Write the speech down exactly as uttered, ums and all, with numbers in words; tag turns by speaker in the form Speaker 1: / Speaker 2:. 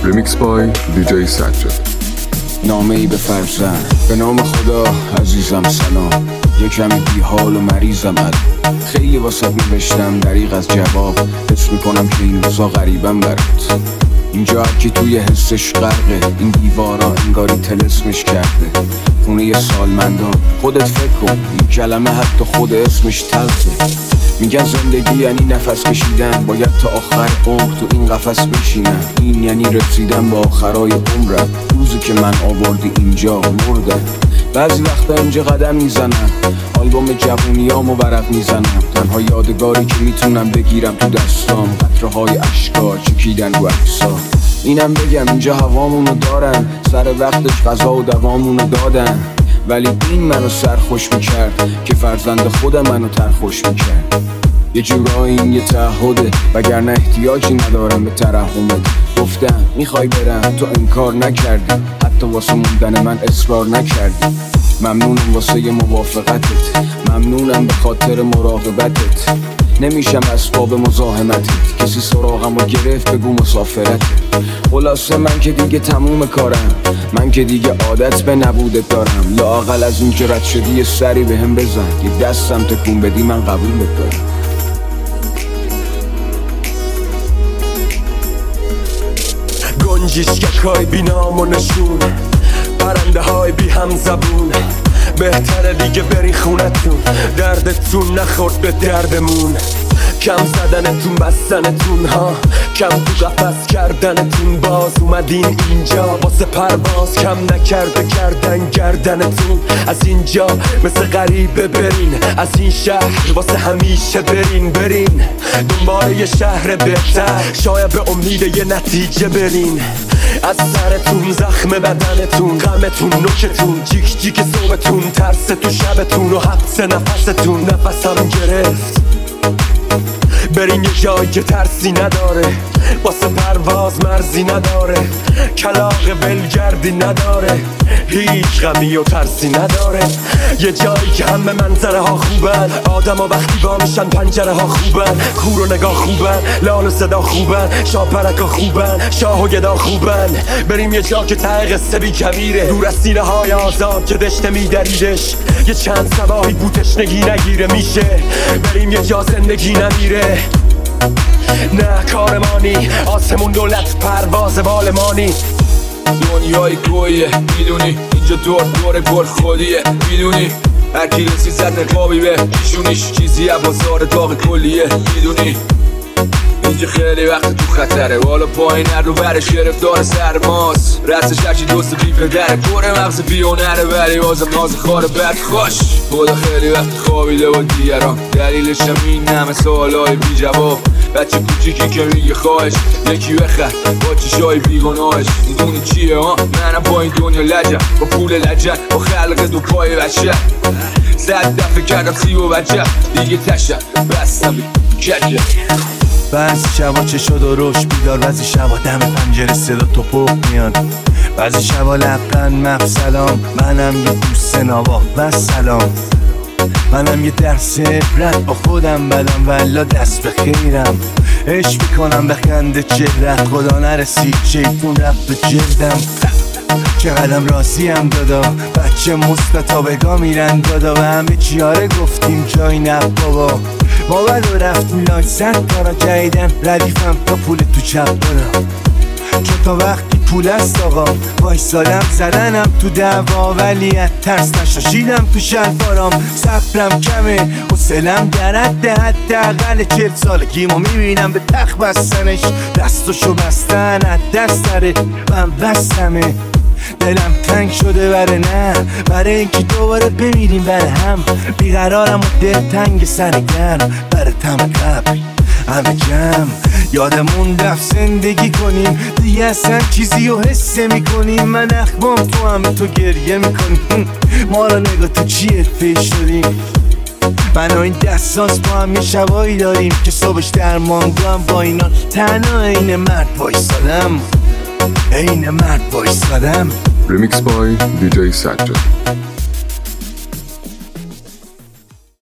Speaker 1: ریمیکس بای دیجی سجاد.
Speaker 2: نامه ای به فرزند. به نام خدا عزیزم سلام، یه کمی بی حال و مریضم الان. خیلی واسه نوشتم دریغ از جواب، حس میکنم که این روزا غریبم برات. اینجا هرکی توی حسش غرقه، این دیوارا انگاری تلسمش کرده. خونه سالمندان، خودت فکر کن این کلمه حتی خود اسمش تلخه. میگن زندگی یعنی نفس کشیدن، باید تا آخر عمر تو این قفس بشینم. این یعنی رسیدن با آخرای عمرم، روزی که من آوردی اینجا مردم. بعضی وقتا اینجا قدم میزنم، آلبوم جوونیامو ورق میزنم. تنها یادگاری که میتونم بگیرم تو دستام، قطره های اشکار چکیدن رو عکسام. اینم بگم اینجا هوامونو دارن، سر وقتش غذا و دوامونو دادن. ولی این منو سرخوش میکرد که فرزند خودم منو ترخوش میکرد. یه جورایی این یه تعهده، وگرنه احتیاجی ندارم به ترحمت. گفتم میخوای برم، تو انکار نکردی، حتی واسه موندن من اصرار نکردی. ممنونم واسه ی موافقتت، ممنونم به خاطر مراقبتت. نمیشم اسباب مزاحمتت، کسی سراغم رو گرفت بگو مسافرت. خلاصه من که دیگه تموم کارم، من که دیگه عادت به نبودت دارم. لااقل از این که رد شدی یه سری به هم بزن، یه دستم تکون بدی من قبولت دارم.
Speaker 3: گنجیشکک های بی نام و نشون، پرنده های بی هم زبون. بهتره دیگه بری خونتون، دردتون نخورد به دردمون. کم زدنتون بستنتون ها، کم تو قفس کردنتون. باز اومدین اینجا واسه پرواز، کم نکرده کردن گردنتون. از اینجا مثل غریبه برین، از این شهر واسه همیشه برین. برین دنبال یه شهر بهتر، شاید به امید یه نتیجه برین. از سرتون زخم بدنتون، غمتون نوکتون، جیک جیک صبحتون، ترس تو شبتون و حبس نفستون. نفسم گرفت برین یه جایی که ترسی نداره، واسه پرواز مرزی نداره، کلاغ ولگردی نداره، هیچ غمی و ترسی نداره. یه جایی که همه منظره ها خوبن، آدم ها وقتی با میشن پنجره ها خوبن. کور و نگاه خوبن، لال و صدا خوبن، شاپرک ها خوبن، شاه و گدا خوبن. بریم یه جا که ته قصه بی کبیره، دور از سینه های آزاد که دشته میدریدش. یه چند سباهی بوتش نگی نگیره میشه، بریم یه جا زندگی نمیره. نه کارمانی، آسمون دولت پرواز بالمانی.
Speaker 4: دنیای گویه میدونی، اینجا دور دور گل خودیه میدونی. هرکی رسی زد نقابی به پیشونیش، چیزی از بازار داغ کلیه میدونی. اینجا خیلی وقت تو خطره، بالا پایین هر رو برش گرفتار سرماست. رستش هرچی دوست بی پدره، پر مغز بیونره، ولی بازم ناز خاره بد خوش. خدا خیلی وقت خوابیده با دیگران، دلیلش هم این همه سوالای بی جواب. بچه کوچیکی که میگه خواهش، یکی بخر با چشای بیگناهش. میدونی چیه ها؟ منم با این دنیا لجم، با پول لجن، با خلق دو پای بچه. صد دفعه کردم سیب و بچه، دیگه تشم بستم کجه.
Speaker 5: بعضی شبا چه شد و روش بیدار، بعضی شبا دم پنجره صدا توپق میاد، بعضی شبا لبخند مف سلام. منم یه دوست نوا و سلام، منم یه درس عبرت، با خودم بدم والا دست به خیرم. عشق میکنم به خنده چهرت، خدا نرسید شیطون رفت به جلدم. چقدرم راضیم دادا، بچه مستطابگا میرن دادا. و همه چیاره گفتیم جای نه بابا، ما بدو رفتیم لاک زد کارا جایدن. ردیفم تا پول تو چپ دارم، چون تا وقتی پول است آقا وایسادم زدنم تو دعوا. ولی از ترس نشاشیدم تو شلوارام، صبرم کمه حوصله‌ام در حد حداقل چهل سالگیمو میبینم به تخت بستنش. دستشو بستن از دست داره من بستمه، دلم تنگ شده بره نه، برای اینکه دوباره بمیریم بره هم. بیقرارم و دل تنگ سرگرم، بره تم قبل همه جمع. یادمون رفت زندگی کنیم، دیگه اصلا چیزی رو حسه میکنیم. من اخمام تو همه تو گریه میکنیم، ما را نگاه تو چیه پیش شدیم. من و این دستاس با هم یه شبایی داریم که صبحش درمانگو هم با اینا تنها این مرد بایستادم، این مرد بایستادم.
Speaker 1: ریمیکس بای دیجی سجاد.